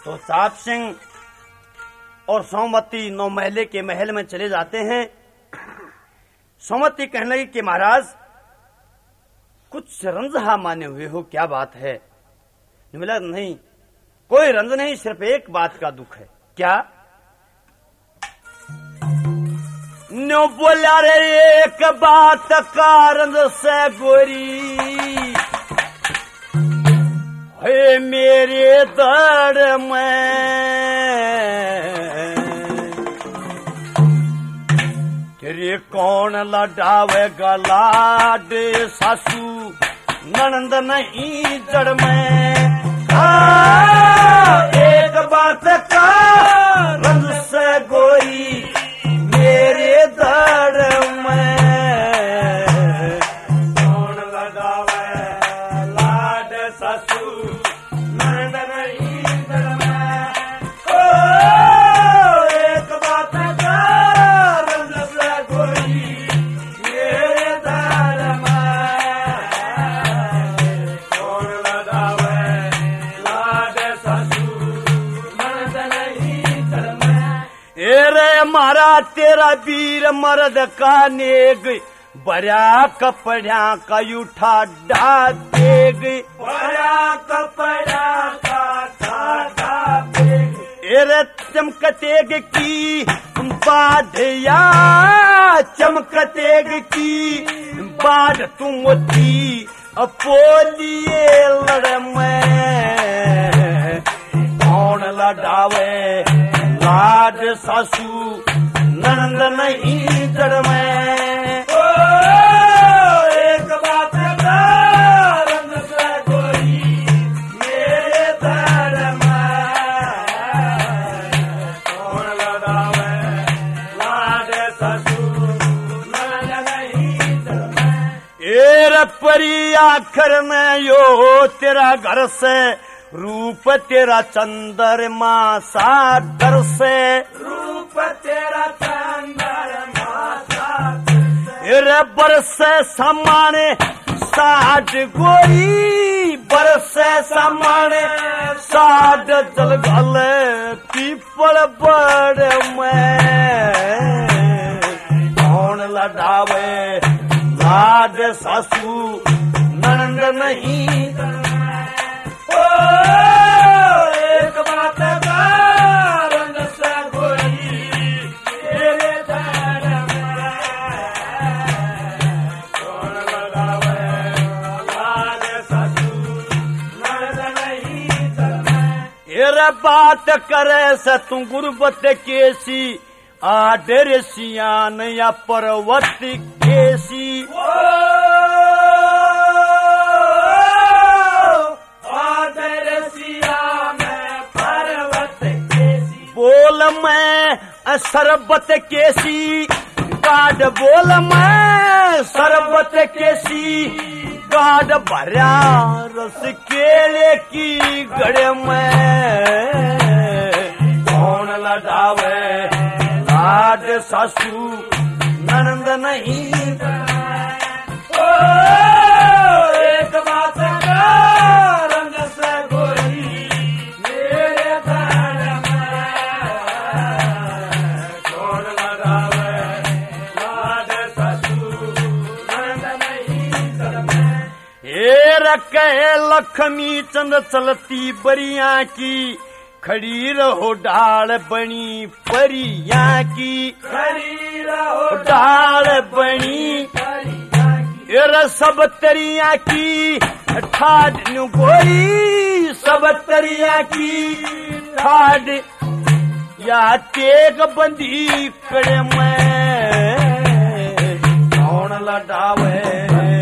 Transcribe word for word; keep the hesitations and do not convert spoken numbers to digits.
तो चाप सिंह और सोमवती नौ महले के महल में चले जाते हैं। सोमवती कहने लगी कि महाराज कुछ रंजहा माने हुए हो, क्या बात है? बोला नहीं, कोई रंज नहीं, सिर्फ एक बात का दुख है। क्या? न्यो बोला रे एक बात का रंज से गोरी, हे मेरे दर्द में तेरे कौन लड़ावेगा लाड, सासू ननंद नहीं जड़ में। हाँ, एक बात का रंज से गोरी मेरे दर्द में, कौन लड़ावे लाड, सासू ननंद नहीं जड़ में। ओ एक बात का रंज से गोरी मेरे दर्द में, कौन लड़ावे लाड, सासू ननंद नहीं जड़ में। एरे मारा तेरा वीर मर्द का नेग, बड़ा कपड़ा का उठा डा देग, बड़ा कपड़ा का ठाडा देग। एरे चमकतेग की बाढ़या, चमकतेग की बाढ़ तुम थी अपोलिए लड़ में, कौन लड़ावे लाड, सासू ननंद नहीं जड़ में। ओ एक बात का रंज से गोरी मेरे दर्द में, कौन लड़ावे लाड, सासू ननंद नहीं जड़ में। एर परी आखिर में यो तेरा घर से, रूप तेरा चंद्रमा सागर से, रूप तेरा चंद्रमा सागर। बरस समाने साठ गोरी, बरस समाने साठ जल गल पीपल बड़ में, कौन लड़ावे लाड, सासू ननंद नहीं। ओ एक बात का रंज से गोरी मेरे दर्द में, कौन लड़ावे लाड, सासू ननंद नहीं जड़ में। ये बात करे से तू गुरबत केसी, आडर सियान या पर्वत केसी। बोल मैं सरबत केसी गाड, बोल मैं सरबत केसी गाड, भरा रस केले की गड़ में, कौन लड़ावे लाड, सासू ननंद नहीं। ओ एक बात का रंज से गोरी मेरे दर्द में, कौन लड़ावे लाड, सासू ननंद नहीं जड़ में। हे रखे लक्ष्मी चंद चलती बरिया की, खड़ी रहो डाल बनी परिया की, खड़ी रहो डाल बनी परिया की। ये सब तरिया की ठाड नु गोरी, सब तरिया की ठाड या तेग बंदी कड़े में, कौन लड़ावे